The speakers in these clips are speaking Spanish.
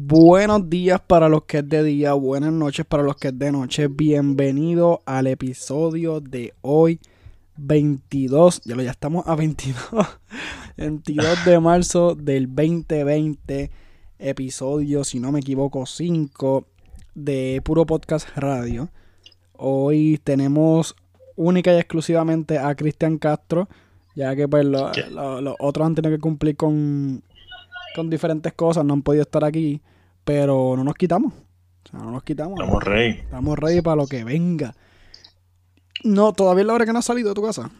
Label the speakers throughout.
Speaker 1: Buenos días para los que es de día, buenas noches para los que es de noche. Bienvenido al episodio de hoy, 22, ya estamos a 22, 22 de marzo del 2020, episodio, si no me equivoco, 5 de Puro Podcast Radio. Hoy tenemos única y exclusivamente a Cristian Castro, ya que pues los otros han tenido que cumplir con diferentes cosas, no han podido estar aquí, pero no nos quitamos. O sea, no nos quitamos.
Speaker 2: Estamos ready.
Speaker 1: Estamos ready para lo que venga. No, todavía es la hora que no has salido de tu casa.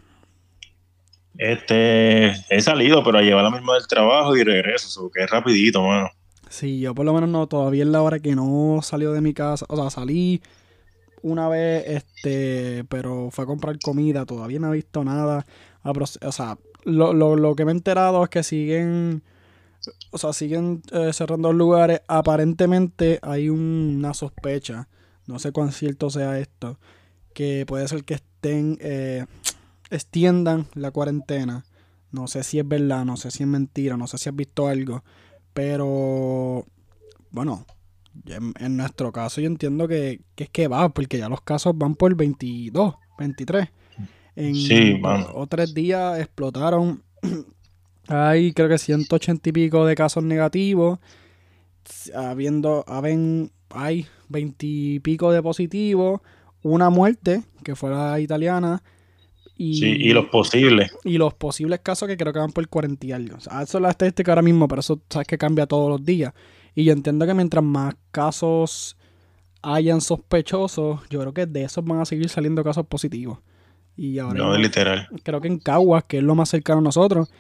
Speaker 2: He salido, pero a llevar la misma del trabajo y regreso, que es rapidito, mano.
Speaker 1: Sí, yo por lo menos no, todavía es la hora que no salió de mi casa. O sea, salí una vez, pero fue a comprar comida, todavía no he visto nada. O sea, lo que me he enterado es que siguen cerrando lugares. Aparentemente hay una sospecha, no sé cuán cierto sea esto, que puede ser que extiendan la cuarentena. No sé si es verdad, no sé si es mentira, no sé si has visto algo, pero bueno, en nuestro caso yo entiendo que es que va, porque ya los casos van por 22, 23.
Speaker 2: Sí,
Speaker 1: En
Speaker 2: mano.
Speaker 1: 2 o 3 días explotaron. Hay creo que 180 y pico de casos negativos. Hay 20 y pico de positivos. Una muerte, que fue la italiana.
Speaker 2: Y los posibles.
Speaker 1: Y los posibles casos que creo que van por 40 y algo. O sea, eso es la estadística ahora mismo, pero eso sabes que cambia todos los días. Y yo entiendo que mientras más casos hayan sospechosos, yo creo que de esos van a seguir saliendo casos positivos. Y ahora
Speaker 2: No,
Speaker 1: mismo,
Speaker 2: literal.
Speaker 1: creo que en Caguas, que es lo más cercano a nosotros,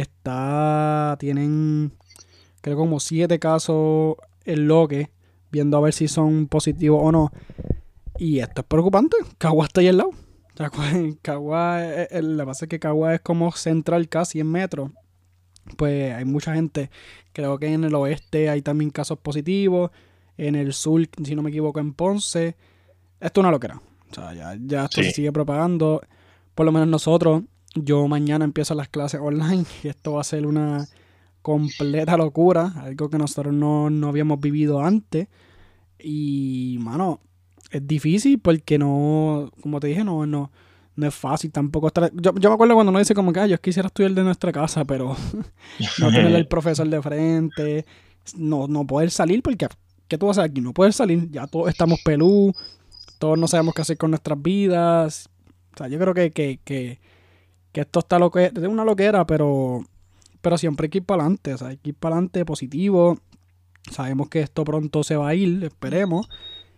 Speaker 1: tienen creo como 7 casos en Loque, viendo a ver si son positivos o no. Y esto es preocupante. Caguas está ahí al lado. O sea, Caguas, lo que pasa es que Caguas es como central casi en metro. Pues hay mucha gente. Creo que en el oeste hay también casos positivos. En el sur, si no me equivoco, en Ponce. Esto es una loquera. O sea, ya esto se sigue propagando. Por lo menos nosotros, yo mañana empiezo las clases online y esto va a ser una completa locura. Algo que nosotros no habíamos vivido antes. Y, mano, es difícil porque no, como te dije, no es fácil tampoco estar. Yo me acuerdo cuando uno dice como que yo quisiera estudiar de nuestra casa, pero no tener el profesor de frente, no poder salir, porque ¿qué tú vas a hacer aquí? No poder salir, ya todos estamos pelú, todos no sabemos qué hacer con nuestras vidas. O sea, yo creo que esto está es una loquera, pero siempre hay que ir para adelante, o sea, hay que ir para adelante positivo. Sabemos que esto pronto se va a ir, esperemos.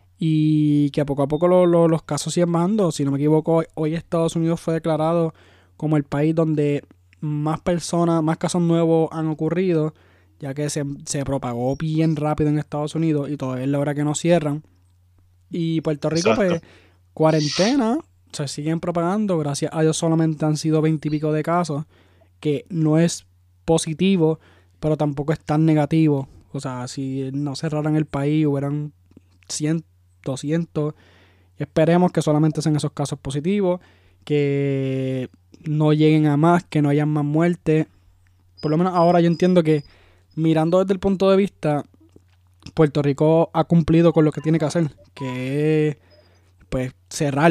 Speaker 1: Y que poco a poco los casos siguen bajando. Si no me equivoco, hoy Estados Unidos fue declarado como el país donde más casos nuevos han ocurrido, ya que se propagó bien rápido en Estados Unidos y todavía es la hora que no cierran. Y Puerto Rico,
Speaker 2: Exacto.
Speaker 1: pues, cuarentena, se siguen propagando. Gracias a Dios solamente han sido 20 y pico de casos, que no es positivo, pero tampoco es tan negativo. O sea, si no cerraran el país, hubieran 100, 200. Esperemos que solamente sean esos casos positivos, que no lleguen a más, que no hayan más muertes. Por lo menos ahora yo entiendo que, mirando desde el punto de vista, Puerto Rico ha cumplido con lo que tiene que hacer, que es pues cerrar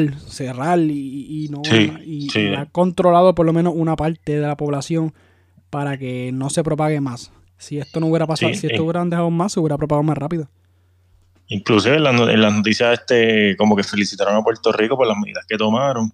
Speaker 1: y no
Speaker 2: Sí,
Speaker 1: y
Speaker 2: sí.
Speaker 1: ha controlado por lo menos una parte de la población para que no se propague más. Si esto no hubiera pasado,
Speaker 2: Sí.
Speaker 1: si esto hubieran dejado más, se hubiera propagado más rápido.
Speaker 2: Inclusive en las noticias como que felicitaron a Puerto Rico por las medidas que tomaron.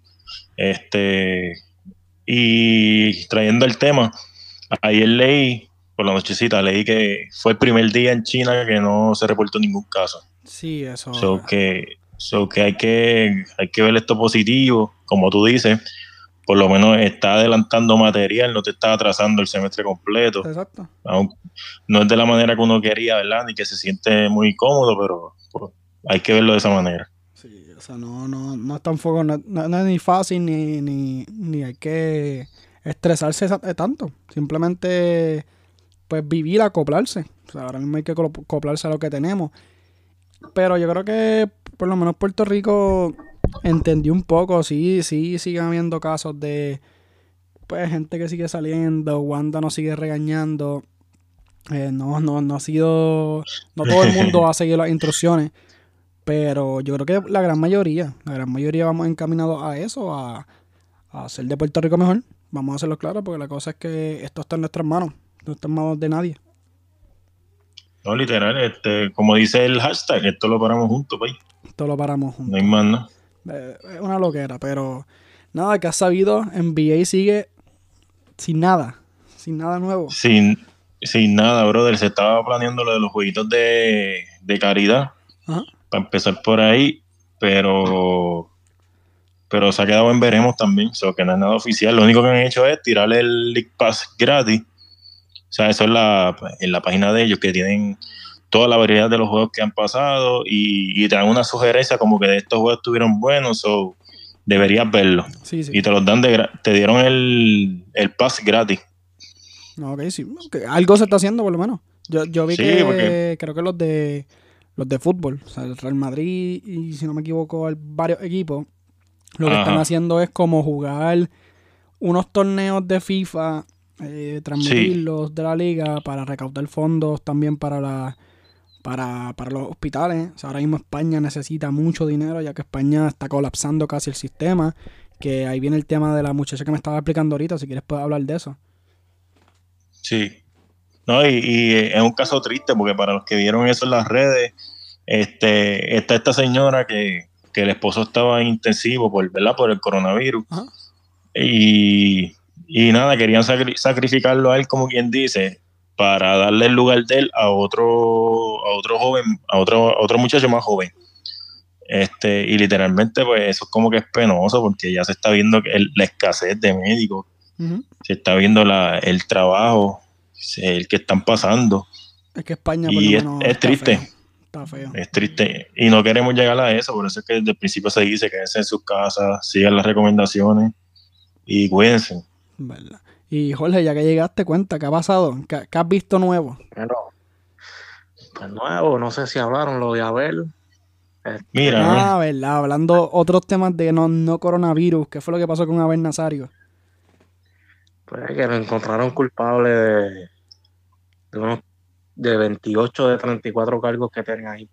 Speaker 2: Y trayendo el tema, ayer por la nochecita, leí que fue el primer día en China que no se reportó ningún caso.
Speaker 1: Sí, eso.
Speaker 2: So que hay que ver esto positivo, como tú dices, por lo menos está adelantando material, no te está atrasando el semestre completo.
Speaker 1: Exacto.
Speaker 2: Aún no es de la manera que uno quería, ¿verdad? Ni que se siente muy cómodo, pero pues, hay que verlo de esa manera.
Speaker 1: Sí, o sea, no es tampoco, no es ni fácil ni hay que estresarse tanto. Simplemente, pues vivir, acoplarse. O sea, ahora mismo hay que acoplarse a lo que tenemos. Pero yo creo que por lo menos Puerto Rico entendió un poco. Sí, siguen habiendo casos de pues gente que sigue saliendo. Wanda nos sigue regañando. No ha sido... No todo el mundo ha seguido las instrucciones, pero yo creo que la gran mayoría vamos encaminados a eso, a hacer de Puerto Rico mejor. Vamos a hacerlo claro, porque la cosa es que esto está en nuestras manos, no está en manos de nadie.
Speaker 2: No, literal, como dice el hashtag, esto lo paramos juntos, país.
Speaker 1: Esto lo paramos
Speaker 2: No hay
Speaker 1: juntos.
Speaker 2: más nada.
Speaker 1: Es una loquera, pero nada, que has sabido, NBA sigue sin nada nuevo.
Speaker 2: Sin nada, brother. Se estaba planeando lo de los jueguitos de caridad,
Speaker 1: Ajá.
Speaker 2: para empezar por ahí, pero se ha quedado en veremos también, que no es nada oficial. Lo único que han hecho es tirarle el League Pass gratis. O sea, eso es en la página de ellos, que tienen toda la variedad de los juegos que han pasado y te dan una sugerencia como que de estos juegos estuvieron buenos, o deberías verlo.
Speaker 1: Sí.
Speaker 2: Y te los dan te dieron el pass gratis.
Speaker 1: Ok, sí. Que algo se está haciendo, por lo menos. Yo vi
Speaker 2: Sí,
Speaker 1: que
Speaker 2: porque
Speaker 1: creo que los de fútbol, o sea, el Real Madrid y, si no me equivoco, varios equipos, lo que están
Speaker 2: ajá,
Speaker 1: haciendo es como jugar unos torneos de FIFA,
Speaker 2: sí,
Speaker 1: transmitirlos de la liga para recaudar fondos también para los hospitales. O sea, ahora mismo España necesita mucho dinero, ya que España está colapsando casi el sistema. Que ahí viene el tema de la muchacha que me estaba explicando ahorita, si quieres puedes hablar de eso.
Speaker 2: sí. No, y es un caso triste porque para los que vieron eso en las redes, está esta señora que el esposo estaba en intensivo ¿verdad? Por el coronavirus.
Speaker 1: Ajá.
Speaker 2: Y nada, querían sacrificarlo a él, como quien dice, para darle el lugar de él a otro joven, a otro muchacho más joven. Y literalmente, pues eso es como que es penoso porque ya se está viendo que la escasez de médicos,
Speaker 1: Uh-huh.
Speaker 2: se está viendo el trabajo, el que están pasando.
Speaker 1: Es que España por lo
Speaker 2: Y
Speaker 1: menos
Speaker 2: es triste.
Speaker 1: Está feo.
Speaker 2: Es triste. Y no queremos llegar a eso, por eso es que desde el principio se dice que es en sus casas, sigan las recomendaciones y cuídense.
Speaker 1: ¿Verdad? Y Jorge, ya que llegaste, cuenta, ¿qué ha pasado? ¿Qué has visto nuevo?
Speaker 3: Pero, pues nuevo, no sé si hablaron lo de Abel.
Speaker 2: Mira,
Speaker 1: ¿Verdad? Hablando otros temas de no coronavirus, ¿qué fue lo que pasó con Abel Nazario?
Speaker 3: Pues que lo encontraron culpable de 28 de 34 cargos que tenían ahí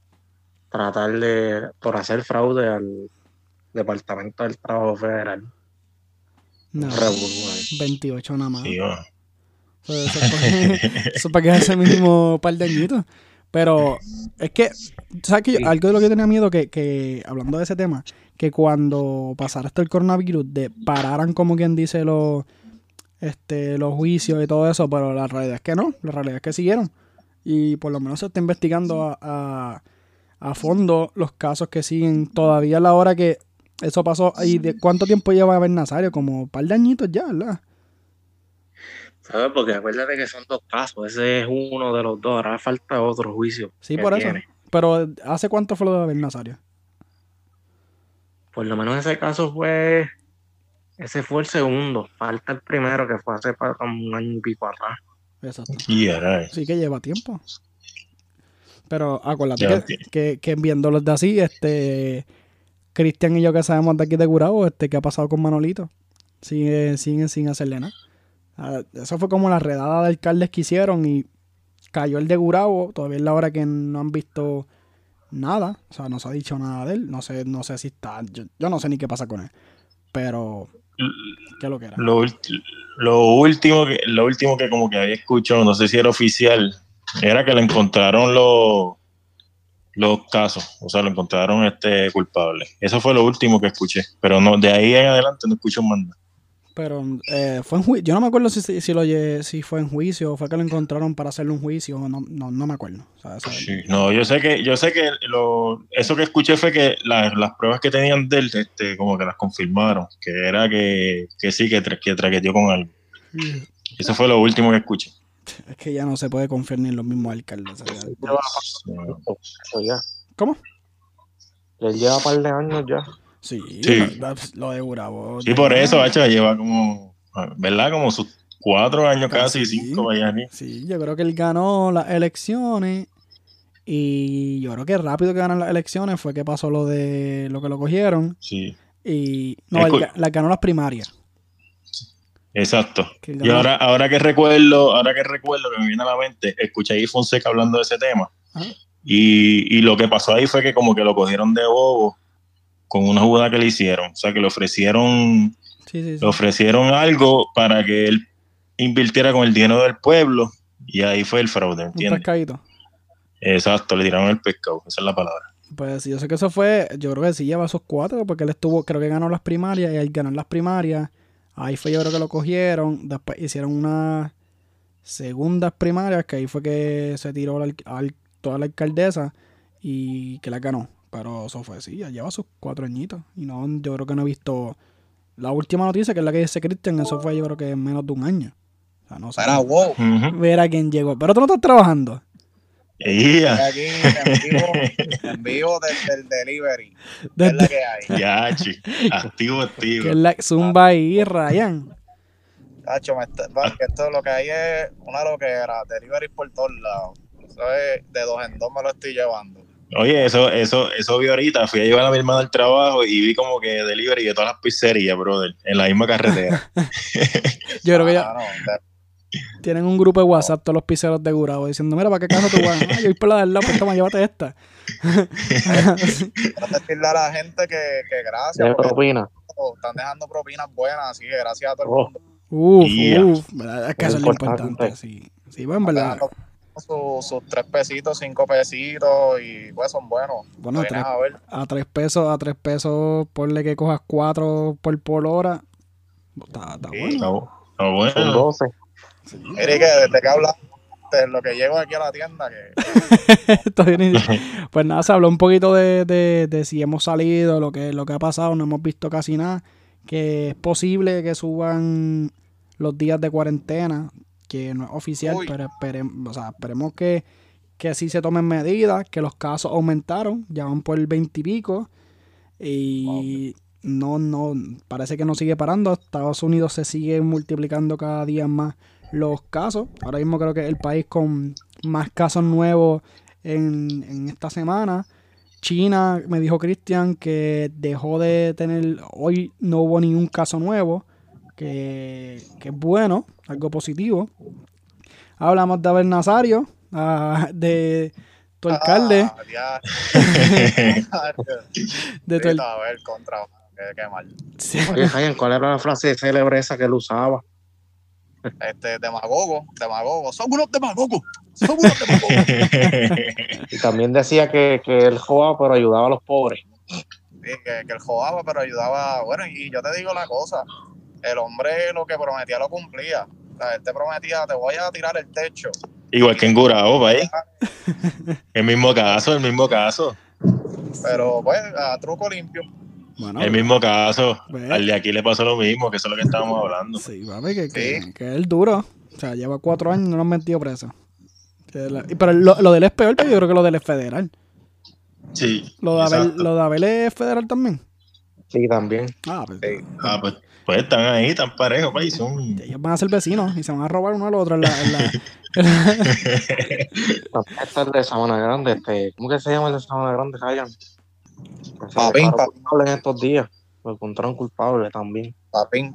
Speaker 3: por hacer fraude al Departamento del Trabajo Federal.
Speaker 1: No,
Speaker 3: Revolú ahí.
Speaker 1: 28 nada más.
Speaker 2: sí, va.
Speaker 1: Eso es para que ese mínimo par de añitos. Pero es que, ¿sabes qué?
Speaker 3: Sí.
Speaker 1: Algo de lo que yo tenía miedo que hablando de ese tema, que cuando pasara esto el coronavirus, pararan como quien dice los juicios y todo eso, pero la realidad es que no, la realidad es que siguieron. Y por lo menos se está investigando a fondo los casos que siguen todavía a la hora que eso pasó. ¿Y de cuánto tiempo lleva Abel Nazario? Como un par de añitos ya, ¿verdad?
Speaker 3: ¿Sabes? Porque acuérdate que son dos casos. Ese es uno de los dos. Ahora falta otro juicio.
Speaker 1: Sí,
Speaker 3: que
Speaker 1: por eso.
Speaker 3: tiene.
Speaker 1: Pero ¿hace cuánto fue lo de Abel Nazario?
Speaker 3: Por lo menos ese fue el segundo. Falta el primero, que fue hace como un año y pico atrás.
Speaker 1: Exacto.
Speaker 2: Y era,
Speaker 1: Sí que lleva tiempo. Pero acuérdate
Speaker 2: Ya,
Speaker 1: que viéndolos de así, Cristian y yo que sabemos de aquí de Gurabo, ¿qué ha pasado con Manolito? Siguen sin hacerle nada. Eso fue como la redada de alcaldes que hicieron y cayó el de Gurabo. Todavía es la hora que no han visto nada. O sea, no se ha dicho nada de él. No sé si está... Yo no sé ni qué pasa con él. Pero... ¿Qué es lo que era?
Speaker 2: lo último que como que había escuchado, no sé si era oficial, era que le encontraron los casos, o sea, lo encontraron culpable. Eso fue lo último que escuché, pero no, de ahí en adelante no escucho más nada.
Speaker 1: Pero fue en juicio. Yo no me acuerdo si fue en juicio o fue que lo encontraron para hacerle un juicio. No me acuerdo. O sea,
Speaker 2: Sí, no, yo sé que eso que escuché fue que las pruebas que tenían de él, como que las confirmaron, que era que sí, que traqueteó con algo. Eso fue lo último que escuché.
Speaker 1: Es que ya no se puede confiar ni en los mismos alcaldes. O sea,
Speaker 3: Eso ya.
Speaker 1: ¿Cómo?
Speaker 3: Él lleva un par de años ya.
Speaker 1: Sí,
Speaker 2: Sí.
Speaker 1: lo de Gurabo.
Speaker 2: Sí, por eso, hacha, lleva como, ¿verdad? Como sus 4 años casi,
Speaker 1: Sí.
Speaker 2: 5 vaya aquí.
Speaker 1: Sí, yo creo que él ganó las elecciones y yo creo que rápido que ganan las elecciones fue que pasó lo de lo que lo cogieron
Speaker 2: Sí.
Speaker 1: y no, él ganó las primarias.
Speaker 2: Exacto.
Speaker 1: Que
Speaker 2: Y
Speaker 1: ganó.
Speaker 2: ahora que recuerdo que me viene a la mente, escuché ahí Fonseca hablando de ese tema.
Speaker 1: Ajá.
Speaker 2: Y lo que pasó ahí fue que como que lo cogieron de bobo con una jugada que le hicieron. O sea, que
Speaker 1: Sí.
Speaker 2: le ofrecieron algo para que él invirtiera con el dinero del pueblo y ahí fue el fraude,
Speaker 1: Un
Speaker 2: ¿entiendes?
Speaker 1: pescadito.
Speaker 2: Exacto, le tiraron el pescado, esa es la palabra.
Speaker 1: Pues yo sé que eso fue, yo creo que sí lleva esos 4, porque él estuvo, creo que ganó las primarias, y al ganar las primarias, ahí fue yo creo que lo cogieron, después hicieron unas segundas primarias, que ahí fue que se tiró toda la alcaldesa y que la ganó. Pero eso fue, sí, ya lleva sus 4 añitos. Y no, yo creo que no he visto la última noticia, que es la que dice Cristian, eso fue yo creo que en menos de un año. O sea, no sé.
Speaker 4: Era wow.
Speaker 1: Ver a quién llegó. Pero tú no estás trabajando.
Speaker 4: Estoy aquí en vivo desde el delivery. ¿Qué es la que hay?
Speaker 2: Ya, activo.
Speaker 1: Que es la Zumba y Ryan.
Speaker 4: Tacho, que esto lo que hay es una loquera, delivery por todos lados. Eso es de 2 en 2 me lo estoy llevando.
Speaker 2: Oye, eso vi ahorita, fui a llevar a mi hermana al trabajo y vi como que delivery de todas las pizzerías, brother, en la misma carretera.
Speaker 1: Yo creo que ya tienen un grupo de WhatsApp todos los pizzeros de Gurabo diciendo, mira, ¿para qué casa tú vas? Yo voy por la del lado, pues toma, llévate esta.
Speaker 4: Quiero decirle a la gente que gracias.
Speaker 3: ¿De propina?
Speaker 4: Están dejando propinas buenas, así que gracias a todo el mundo.
Speaker 1: ¿Verdad? Es que eso es lo importante, sí. Sí, bueno, en verdad.
Speaker 4: Sus 3 pesitos, 5 pesitos y pues son buenos.
Speaker 1: Bueno, a 3 pesos, ponle que cojas 4 por hora. Está bueno.
Speaker 2: Está bueno.
Speaker 3: Son 12.
Speaker 1: Sí,
Speaker 4: mire que desde que hablas, desde lo que llego aquí a la tienda, que
Speaker 1: pues nada, se habló un poquito de si hemos salido, lo que ha pasado, no hemos visto casi nada, que es posible que suban los días de cuarentena, que no es oficial, pero esperemos que sí se tomen medidas, que los casos aumentaron, ya van por el 20 y pico, y no, parece que no sigue parando. Estados Unidos se sigue multiplicando cada día más los casos. Ahora mismo creo que es el país con más casos nuevos en esta semana. China, me dijo Cristian, que dejó de tener, hoy no hubo ningún caso nuevo, que es bueno, algo positivo. Hablamos de Abel Nazario, de tu alcalde.
Speaker 4: de tu alcalde. Contra, qué mal.
Speaker 1: Sí.
Speaker 3: Oye, ¿cuál era la frase célebre esa que él usaba?
Speaker 4: Demagogo. Son unos demagogos.
Speaker 3: Y también decía que él jugaba pero ayudaba a los pobres.
Speaker 4: Sí, que él jugaba pero ayudaba. Bueno, y yo te digo una cosa, el hombre lo que prometía lo cumplía. O sea, él te prometía, te voy a tirar el techo.
Speaker 2: Igual que en Gurabo, ¿veis? El mismo caso.
Speaker 4: Pero pues, a truco limpio.
Speaker 1: Bueno,
Speaker 2: el mismo caso. Al de aquí le pasó lo mismo, que eso es lo que estábamos hablando.
Speaker 1: Sí, papi, que es el duro. O sea, lleva 4 años y no lo han metido preso. Pero lo de él es peor, pero yo creo que lo de él es federal.
Speaker 2: Sí.
Speaker 1: Lo de Abel es federal también.
Speaker 3: Sí, también.
Speaker 2: Pues están ahí, están parejos, país.
Speaker 1: Ellos van a ser vecinos y se van a robar uno al otro
Speaker 3: Este es de Sabana Grande, ¿cómo que se llama el de Sabana Grande, Ryan?
Speaker 4: Papín.
Speaker 3: En estos días. Lo encontraron culpable también.
Speaker 4: Papín.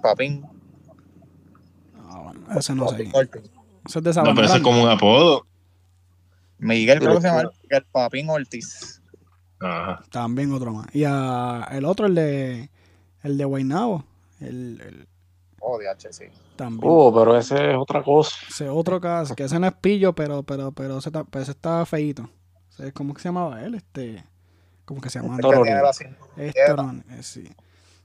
Speaker 1: Bueno, ese no sé. Ese es de
Speaker 2: Sabana Grande. No, pero ese es como un apodo.
Speaker 4: Miguel, creo que se llama Miguel Papín Ortiz.
Speaker 2: Ajá.
Speaker 1: También otro más. Y el otro, el de Guaynabo.
Speaker 4: DH, sí.
Speaker 1: También.
Speaker 3: Pero ese es otra cosa.
Speaker 1: Ese otro caso, que ese no es pillo, pero ese está feíto. ¿Cómo que se llamaba él? ¿Cómo que se llamaba? Sí.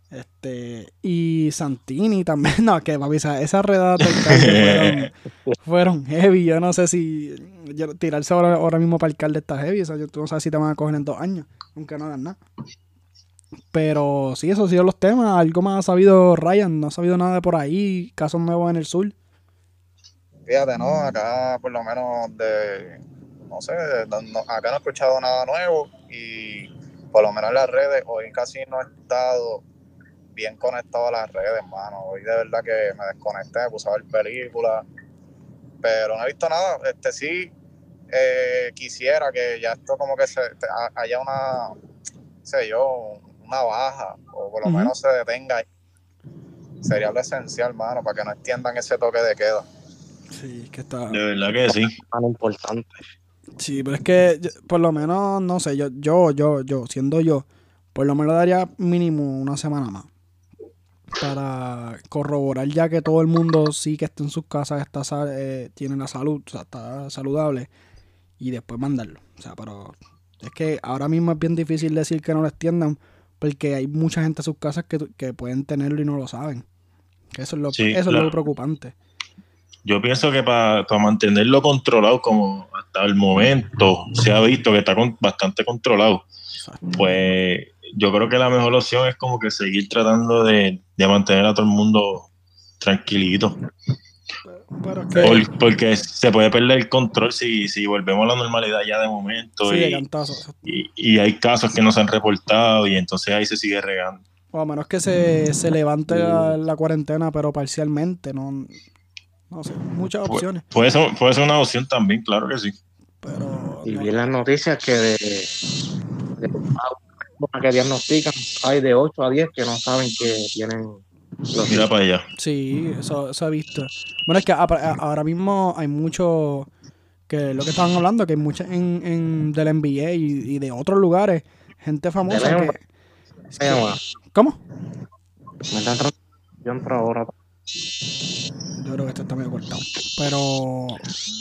Speaker 1: Y Santini también. No, que papi, esas redadas del alcalde fueron heavy. Yo no sé si tirarse ahora mismo para el alcalde está heavy. O sea, tú no sabes si te van a coger en 2 años, aunque no hagan nada. Pero sí, esos han sido los temas. Algo más ha sabido Ryan, no ha sabido nada de por ahí, casos nuevos en el sur.
Speaker 4: Fíjate, ¿no? Acá por lo menos no sé, acá no he escuchado nada nuevo y por lo menos en las redes, hoy casi no he estado bien conectado a las redes, hermano. Hoy de verdad que me desconecté, me puse a ver películas, pero no he visto nada. Sí, quisiera que ya esto como que haya una baja, o por lo menos se detenga ahí. sería lo esencial, mano, para que no extiendan ese toque de queda.
Speaker 1: Sí, es que está...
Speaker 2: De verdad que sí.
Speaker 3: Tan importante.
Speaker 1: Sí, pero es que por lo menos, no sé, siendo yo, por lo menos daría mínimo una semana más para corroborar ya que todo el mundo sí que está en sus casas, tiene la salud, o sea, está saludable y después mandarlo. O sea, pero es que ahora mismo es bien difícil decir que no lo extiendan porque hay mucha gente en sus casas que pueden tenerlo y no lo saben. Que eso es lo,
Speaker 2: Sí,
Speaker 1: eso es
Speaker 2: claro.
Speaker 1: lo preocupante.
Speaker 2: Yo pienso que para mantenerlo controlado, como hasta el momento se ha visto que está bastante controlado,
Speaker 1: Exacto.
Speaker 2: pues yo creo que la mejor opción es como que seguir tratando de mantener a todo el mundo tranquilito.
Speaker 1: Pero es que
Speaker 2: Porque se puede perder el control si volvemos a la normalidad ya de momento
Speaker 1: sí, de cantazo.
Speaker 2: y hay casos que no se han reportado y entonces ahí se sigue regando.
Speaker 1: O a menos que se levante la cuarentena, pero parcialmente, no sé, muchas opciones.
Speaker 2: Puede ser una opción también, claro que sí.
Speaker 1: Pero
Speaker 3: Y
Speaker 1: no,
Speaker 3: vi en las noticias que de que diagnostican, hay de 8 a 10 que no saben que tienen los
Speaker 2: Mira para allá.
Speaker 1: sí, eso he visto. Bueno, es que ahora mismo hay mucho, que lo que estaban hablando, que hay mucha del NBA y de otros lugares, gente famosa
Speaker 3: Tenemos,
Speaker 1: que... ¿Cómo?
Speaker 3: me están transmitiendo ahora.
Speaker 1: Yo creo que esto está medio cortado. Pero...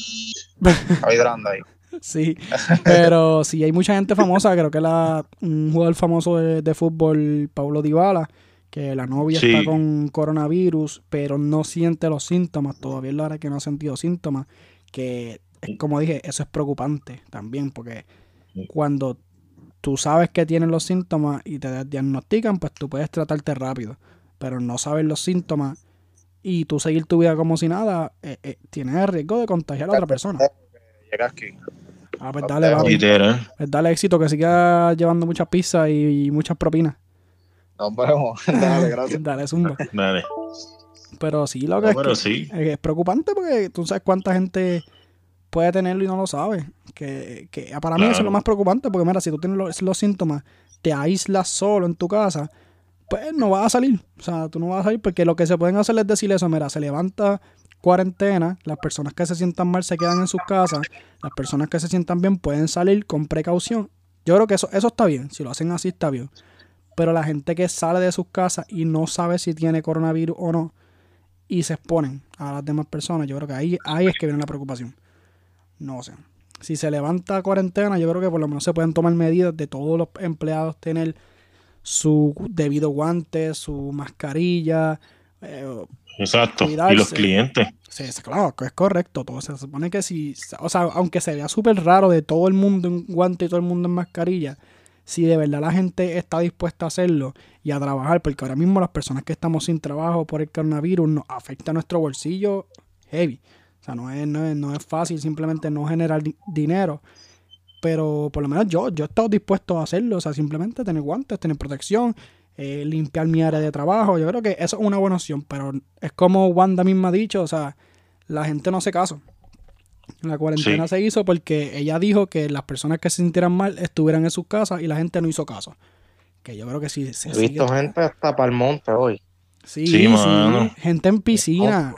Speaker 4: Está vibrando ahí.
Speaker 1: Sí, pero sí hay mucha gente famosa, creo que un jugador famoso de fútbol, Paulo Dybala, que la novia
Speaker 2: Sí.
Speaker 1: está con coronavirus, pero no siente los síntomas, todavía es la hora que no ha sentido síntomas, que como dije, eso es preocupante también, porque cuando tú sabes que tienes los síntomas y te diagnostican, pues tú puedes tratarte rápido, pero no sabes los síntomas y tú seguir tu vida como si nada, tienes el riesgo de contagiar a otra persona.
Speaker 4: Llega aquí.
Speaker 1: Ah, pues dale, papi.
Speaker 2: Literal.
Speaker 1: Pues dale éxito, que siga llevando muchas pizzas y muchas propinas.
Speaker 4: Nos vemos. Dale, gracias.
Speaker 1: Dale, zumba.
Speaker 2: Dale.
Speaker 1: Pero sí, lo que
Speaker 2: No,
Speaker 1: es
Speaker 2: pero
Speaker 1: que
Speaker 2: sí.
Speaker 1: es preocupante porque tú sabes cuánta gente puede tenerlo y no lo sabe. Que para mí eso es lo
Speaker 2: Claro.
Speaker 1: más preocupante, porque mira, si tú tienes los síntomas, te aíslas solo en tu casa, pues no vas a salir. O sea, tú no vas a salir porque lo que se pueden hacer es decir eso, mira, se levanta cuarentena, las personas que se sientan mal se quedan en sus casas, las personas que se sientan bien pueden salir con precaución. Yo creo que eso está bien, si lo hacen así está bien. Pero la gente que sale de sus casas y no sabe si tiene coronavirus o no y se exponen a las demás personas, yo creo que ahí es que viene la preocupación. No sé. Si se levanta cuarentena, yo creo que por lo menos se pueden tomar medidas de todos los empleados tener su debido guante, su mascarilla,
Speaker 2: Exacto.
Speaker 1: cuidarse.
Speaker 2: Y los clientes.
Speaker 1: Sí, claro, que es correcto. Todo se supone que si, o sea, aunque se vea súper raro de todo el mundo en guante y todo el mundo en mascarilla, si de verdad la gente está dispuesta a hacerlo y a trabajar, porque ahora mismo las personas que estamos sin trabajo por el coronavirus nos afecta a nuestro bolsillo heavy. O sea, no es fácil simplemente no generar dinero. Pero por lo menos yo he estado dispuesto a hacerlo. O sea, simplemente tener guantes, tener protección, limpiar mi área de trabajo. Yo creo que eso es una buena opción. Pero es como Wanda misma ha dicho, o sea, la gente no hace caso. La cuarentena se hizo porque ella dijo que las personas que se sintieran mal estuvieran en sus casas y la gente no hizo caso. Que yo creo que sí.
Speaker 3: He visto gente hasta para el monte hoy.
Speaker 1: Sí,
Speaker 2: mano.
Speaker 1: gente en piscina.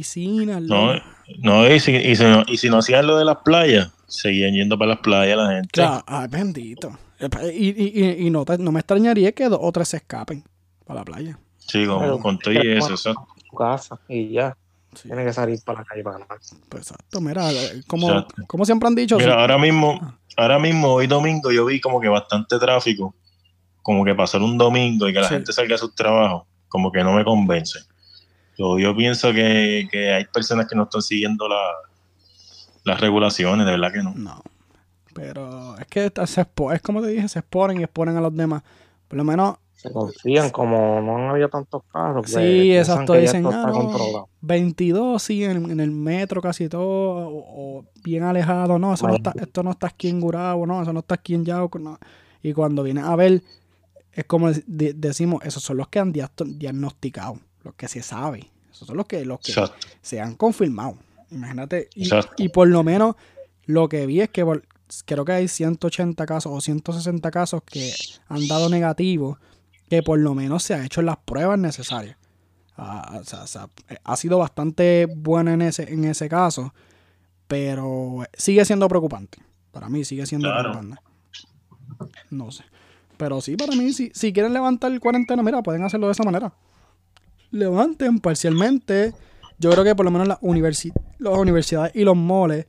Speaker 2: No, y si no hacían lo de las playas, seguían yendo para las playas la gente.
Speaker 1: Claro, ay, bendito. Y no me extrañaría que 2 o 3 se escapen para la playa.
Speaker 2: Sí, con todo y eso.
Speaker 3: Su casa y ya.
Speaker 1: Sí.
Speaker 3: Tiene que salir para la calle para ganar.
Speaker 1: Pues exacto, mira, como siempre han dicho.
Speaker 2: Mira,
Speaker 1: sí.
Speaker 2: ahora mismo, hoy domingo, yo vi como que bastante tráfico. Como que pasar un domingo y que la gente salga a sus trabajos, como que no me convence. Yo pienso que hay personas que no están siguiendo las regulaciones, de verdad que no.
Speaker 1: No, pero es que es como te dije, se exponen y exponen a los demás. Por lo menos...
Speaker 3: Se confían, como no han habido tantos casos. Pues,
Speaker 1: sí, exacto, dicen,
Speaker 3: no,
Speaker 1: 22, sí, en el metro casi todo, o bien alejado, no, esto no está aquí en Gurabo, no, eso no está aquí en Yauco, no. Y cuando vienes a ver, es como decimos, esos son los que han diagnosticado, los que se sabe, esos son los que se han confirmado. Imagínate, y por lo menos lo que vi es que creo que hay 180 casos o 160 casos que han dado negativos, que por lo menos se han hecho las pruebas necesarias. Ha sido bastante buena en ese caso, pero sigue siendo preocupante. Para mí sigue siendo
Speaker 2: Claro.
Speaker 1: preocupante. No sé. Pero sí, para mí, si quieren levantar cuarentena, mira, pueden hacerlo de esa manera. Levanten parcialmente. Yo creo que por lo menos las universidades y los moles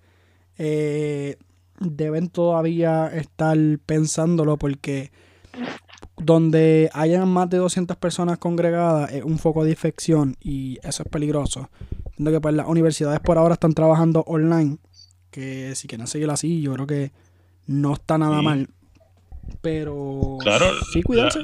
Speaker 1: deben todavía estar pensándolo, porque donde hayan más de 200 personas congregadas es un foco de infección y eso es peligroso. Entiendo que pues las universidades por ahora están trabajando online, que si quieren seguir así, yo creo que no está nada
Speaker 2: Sí.
Speaker 1: mal. Pero
Speaker 2: Claro,
Speaker 1: sí, cuidarse.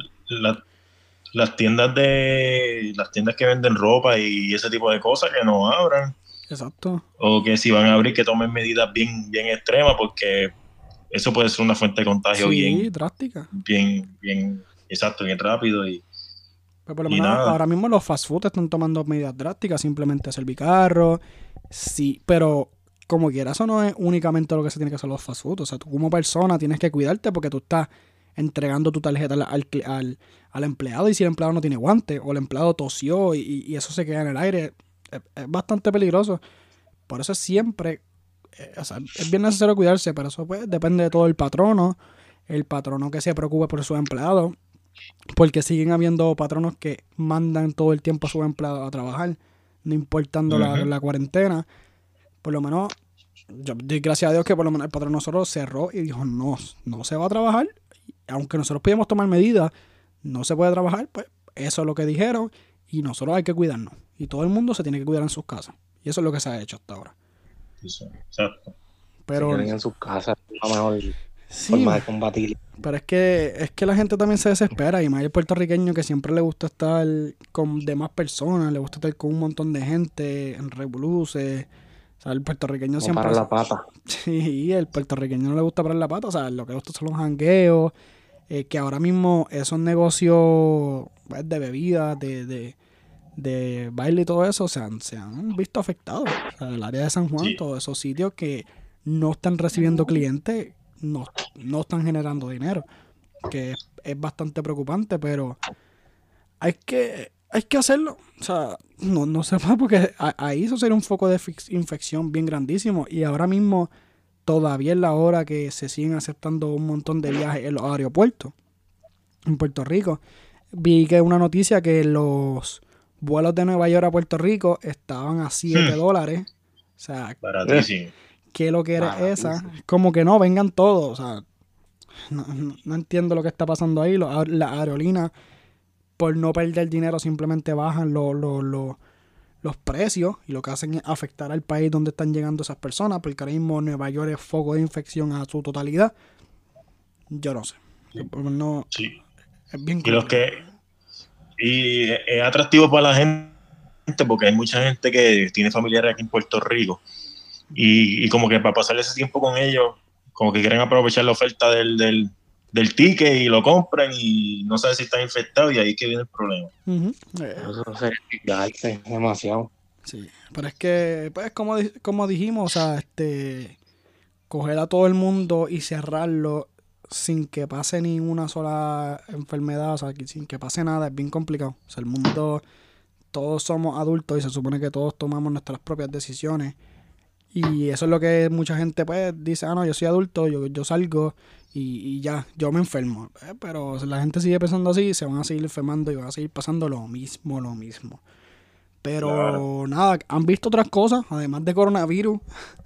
Speaker 2: las tiendas que venden ropa y ese tipo de cosas que no abran,
Speaker 1: Exacto.
Speaker 2: o que si van a abrir que tomen medidas bien, bien extremas, porque eso puede ser una fuente de contagio
Speaker 1: Sí, drástica.
Speaker 2: bien, exacto, bien rápido
Speaker 1: Pero por lo
Speaker 2: y
Speaker 1: menos
Speaker 2: nada.
Speaker 1: ahora mismo los fast food están tomando medidas drásticas, simplemente servir carro. Sí, pero como quiera, eso no es únicamente lo que se tiene que hacer los fast food. O sea, tú como persona tienes que cuidarte porque tú estás entregando tu tarjeta al empleado, y si el empleado no tiene guante o el empleado tosió y eso se queda en el aire, es bastante peligroso. Por eso siempre, o sea, es bien necesario cuidarse, pero eso pues depende de todo el patrono que se preocupe por sus empleados. Porque siguen habiendo patronos que mandan todo el tiempo a sus empleados a trabajar, no importando la cuarentena. Por lo menos, yo doy gracias a Dios que por lo menos el patrón de nosotros cerró y dijo, no se va a trabajar. Aunque nosotros podíamos tomar medidas, no se puede trabajar, pues eso es lo que dijeron y nosotros hay que cuidarnos. Y todo el mundo se tiene que cuidar en sus casas. Y eso es lo que se ha hecho hasta ahora.
Speaker 2: Exacto.
Speaker 1: Pero
Speaker 3: Se queden en sus casas, es la mejor
Speaker 1: sí,
Speaker 3: forma de combatir.
Speaker 1: pero es que la gente también se desespera, y más el puertorriqueño que siempre le gusta estar con demás personas, le gusta estar con un montón de gente en revoluces. O sea, el puertorriqueño
Speaker 3: No
Speaker 1: siempre...
Speaker 3: para la pata.
Speaker 1: Sí, el puertorriqueño no le gusta parar la pata, o sea, lo que le gusta son los jangueos, que ahora mismo esos negocios pues, de bebidas, de baile y todo eso se han visto afectados. O sea, el área de San Juan,
Speaker 2: Sí.
Speaker 1: todos esos sitios que no están recibiendo clientes, no están generando dinero, que es bastante preocupante, pero hay que hacerlo. O sea, no se puede, porque ahí eso sería un foco de infección bien grandísimo, y ahora mismo todavía es la hora que se siguen aceptando un montón de viajes en los aeropuertos. En Puerto Rico vi que una noticia que los vuelos de Nueva York a Puerto Rico estaban a $7. O sea,
Speaker 2: Baratísimo.
Speaker 1: ¿qué lo que era
Speaker 3: Baratísimo.
Speaker 1: esa? Como que no, vengan todos. O sea, no entiendo lo que está pasando ahí. Las aerolíneas, por no perder dinero, simplemente bajan los precios, y lo que hacen es afectar al país donde están llegando esas personas, porque ahora mismo Nueva York es foco de infección a su totalidad. Yo no sé. No,
Speaker 2: Sí.
Speaker 1: es bien
Speaker 2: Y los
Speaker 1: complicado.
Speaker 2: y es atractivo para la gente porque hay mucha gente que tiene familiares aquí en Puerto Rico y como que para pasar ese tiempo con ellos, como que quieren aprovechar la oferta del ticket y lo compran y no saben si están infectados, y ahí es que viene el problema.
Speaker 1: Ujú.
Speaker 3: Eso sería arriesgarse demasiado.
Speaker 1: Sí, pero es que, pues, como dijimos, o sea, coger a todo el mundo y cerrarlo sin que pase ni una sola enfermedad, o sea, sin que pase nada, es bien complicado. O sea, el mundo, todos somos adultos y se supone que todos tomamos nuestras propias decisiones. Y eso es lo que mucha gente, pues, dice, no, yo soy adulto, yo salgo y ya, yo me enfermo. Pero si la gente sigue pensando así, se van a seguir enfermando y van a seguir pasando lo mismo. Pero
Speaker 2: Claro.
Speaker 1: nada, ¿han visto otras cosas además de coronavirus?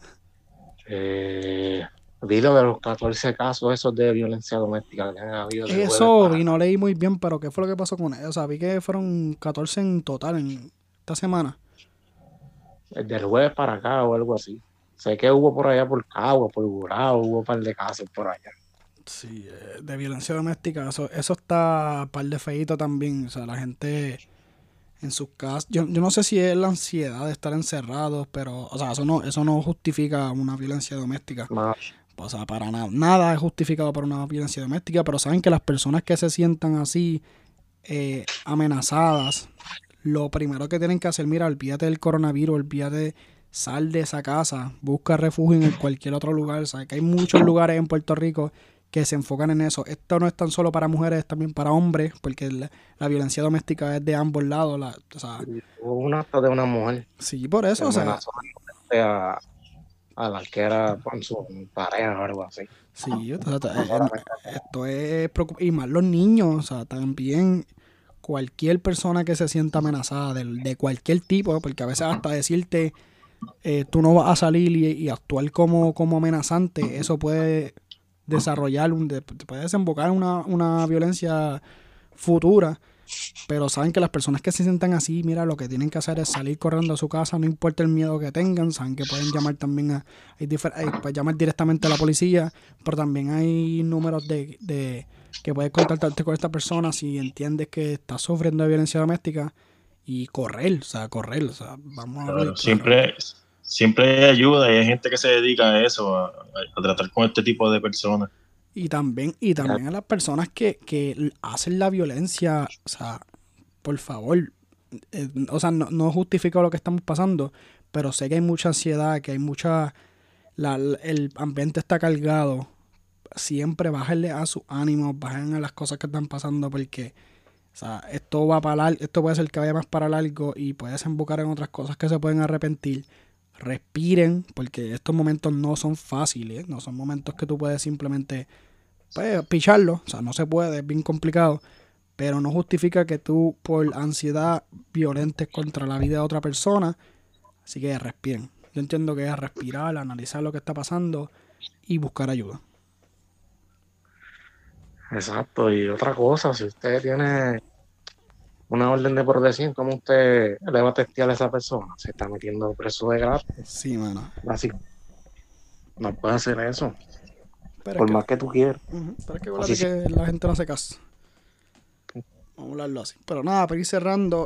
Speaker 3: Vi lo de los 14 casos esos de violencia doméstica que han habido de jueves
Speaker 1: Eso
Speaker 3: para
Speaker 1: vi,
Speaker 3: acá.
Speaker 1: no leí muy bien, pero ¿qué fue lo que pasó con eso? O sea, vi que fueron 14 en total en esta semana.
Speaker 3: Del jueves para acá o algo así. Sé que hubo por allá por Cagua, por Gurabo, hubo un par de casos por allá.
Speaker 1: Sí, de violencia doméstica, eso está par de feíto también. O sea, la gente en sus casas. Yo no sé si es la ansiedad de estar encerrados, pero, o sea, eso no justifica una violencia doméstica.
Speaker 3: Más,
Speaker 1: O sea, para nada. Nada es justificado para una violencia doméstica, pero saben que las personas que se sientan así amenazadas, lo primero que tienen que hacer, mira, olvídate del coronavirus, olvídate, sal de esa casa, busca refugio en cualquier otro lugar. ¿Sabes? Que hay muchos lugares en Puerto Rico que se enfocan en eso. Esto no es tan solo para mujeres, es también para hombres, porque la violencia doméstica es de ambos lados. O sea,
Speaker 3: Hubo un acto de una mujer
Speaker 1: sí, por
Speaker 3: que
Speaker 1: eso, o sea,
Speaker 3: amenazó a la que era con su pareja o algo así.
Speaker 1: sí, o sea, esto es y más los niños, o sea, también cualquier persona que se sienta amenazada de cualquier tipo, porque a veces hasta decirte tú no vas a salir y actuar como amenazante, eso puede desarrollar, puede desembocar una violencia futura. Pero saben que las personas que se sientan así, mira, lo que tienen que hacer es salir corriendo a su casa, no importa el miedo que tengan. Saben que pueden llamar también pueden llamar directamente a la policía, pero también hay números que puedes contactarte con esta persona si entiendes que está sufriendo de violencia doméstica y correr, o sea, vamos a
Speaker 2: Claro,
Speaker 1: hablar claro.
Speaker 2: siempre hay ayuda y hay gente que se dedica a eso, a tratar con este tipo de personas.
Speaker 1: Y también a las personas que hacen la violencia, o sea, por favor, o sea, no justifico lo que estamos pasando, pero sé que hay mucha ansiedad, que hay el ambiente está cargado. Siempre bájenle a sus ánimos, bajen a las cosas que están pasando, porque, o sea, esto puede ser que vaya más para largo y puede desembocar en otras cosas que se pueden arrepentir. Respiren, porque estos momentos no son fáciles, no son momentos que tú puedes simplemente picharlo, o sea, no se puede, es bien complicado, pero no justifica que tú por ansiedad violentes contra la vida de otra persona, así que respiren. Yo entiendo que es respirar, analizar lo que está pasando y buscar ayuda.
Speaker 3: Exacto, y otra cosa, si usted tiene una orden de protección, ¿cómo usted le va a testear a esa persona? Se está metiendo preso de gratis.
Speaker 1: Sí, mano.
Speaker 3: Así, no puede hacer eso,
Speaker 1: Pero
Speaker 3: por
Speaker 1: es
Speaker 3: más que tú quieras.
Speaker 1: pero es que acuérdate que la gente no hace caso. Vamos a hablarlo así. Pero nada, para ir cerrando,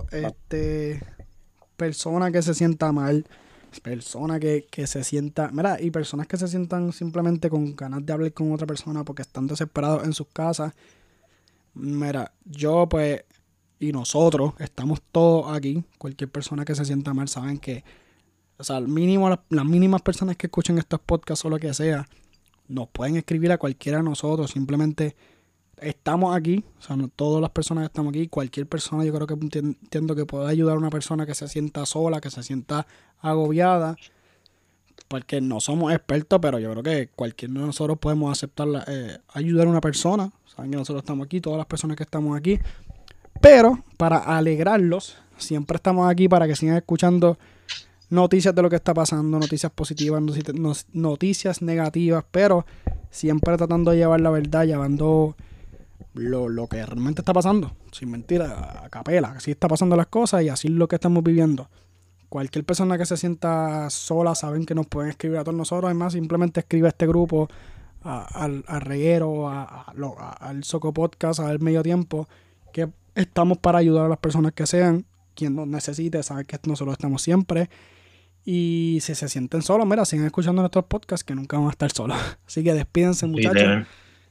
Speaker 1: persona que se sienta mal, persona que se sienta, mira, y personas que se sientan simplemente con ganas de hablar con otra persona porque están desesperados en sus casas. Mira, yo pues, y nosotros estamos todos aquí. Cualquier persona que se sienta mal saben que, o sea, al mínimo, las mínimas personas que escuchen estos podcasts o lo que sea, nos pueden escribir a cualquiera de nosotros. Simplemente estamos aquí, o sea, no, todas las personas que estamos aquí, cualquier persona, yo creo que entiendo que puede ayudar a una persona que se sienta sola, que se sienta agobiada, porque no somos expertos, pero yo creo que cualquiera de nosotros podemos aceptar ayudar a una persona. Saben que nosotros estamos aquí, todas las personas que estamos aquí, pero para alegrarlos, siempre estamos aquí para que sigan escuchando noticias de lo que está pasando, noticias positivas, noticias negativas, pero siempre tratando de llevar la verdad, llevando lo que realmente está pasando, sin mentira, a capela, así está pasando las cosas y así es lo que estamos viviendo. Cualquier persona que se sienta sola, saben que nos pueden escribir a todos nosotros. Además, simplemente escribe a este grupo, al reguero, al Soco Podcast, al Medio Tiempo, que estamos para ayudar a las personas que sean, quien nos necesite, saben que nosotros estamos siempre. Y si se sienten solos, mira, sigan escuchando nuestros podcasts que nunca van a estar solos. Así que despídense, muchachos.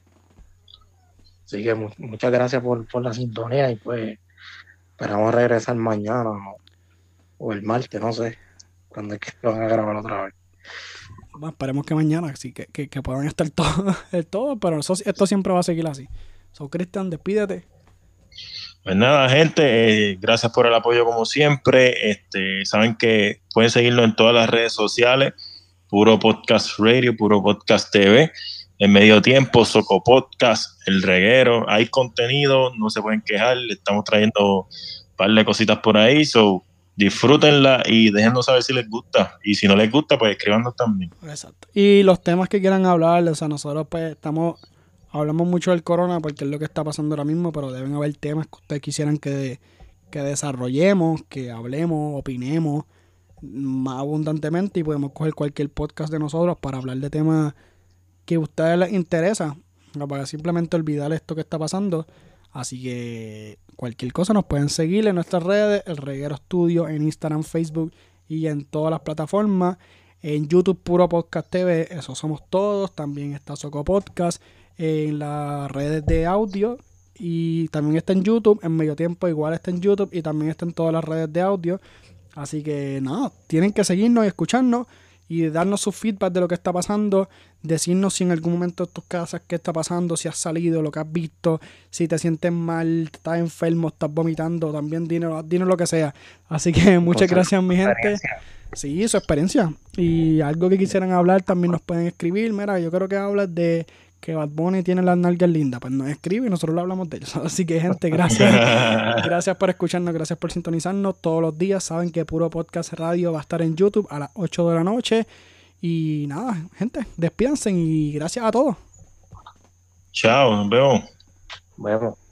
Speaker 3: Así que muchas gracias por la sintonía y pues esperamos regresar mañana o el martes, no sé, cuando es que lo van a grabar otra vez.
Speaker 1: Bueno, esperemos que mañana, así que puedan estar todos, pero esto siempre va a seguir así. So, Cristian, despídete.
Speaker 2: Pues nada, gente, gracias por el apoyo como siempre. Saben que pueden seguirnos en todas las redes sociales, Puro Podcast Radio, Puro Podcast TV, en Medio Tiempo, Soco Podcast, El Reguero. Hay contenido, no se pueden quejar, le estamos trayendo un par de cositas por ahí, so disfrútenla y déjennos saber si les gusta. Y si no les gusta, pues escríbanos también.
Speaker 1: Exacto. Y los temas que quieran hablar, o sea, nosotros pues hablamos mucho del corona porque es lo que está pasando ahora mismo, pero deben haber temas que ustedes quisieran que desarrollemos, que hablemos, opinemos más abundantemente y podemos coger cualquier podcast de nosotros para hablar de temas que a ustedes les interesa, para simplemente olvidar esto que está pasando. Así que cualquier cosa nos pueden seguir en nuestras redes, El Reguero Studio, en Instagram, Facebook y en todas las plataformas. En YouTube, Puro Podcast TV, eso somos todos. También está Soco Podcast en las redes de audio y también está en YouTube. En Medio Tiempo igual está en YouTube y también está en todas las redes de audio. Así que nada, tienen que seguirnos y escucharnos y darnos su feedback de lo que está pasando, decirnos si en algún momento en tus casas qué está pasando, si has salido, lo que has visto, si te sientes mal, estás enfermo, estás vomitando, también dinos lo que sea. Así que muchas gracias, mi gente. Sí, su experiencia. Y algo que quisieran hablar también nos pueden escribir. Mira, yo creo que hablas de que Bad Bunny tiene las nalgas lindas. Pues nos escribe y nosotros lo hablamos de ellos. Así que, gente, gracias. Gracias por escucharnos, gracias por sintonizarnos todos los días. Saben que Puro Podcast Radio va a estar en YouTube a las 8 de la noche. Y nada, gente, despídense y gracias a todos.
Speaker 2: Chao, nos vemos.
Speaker 3: Vemos.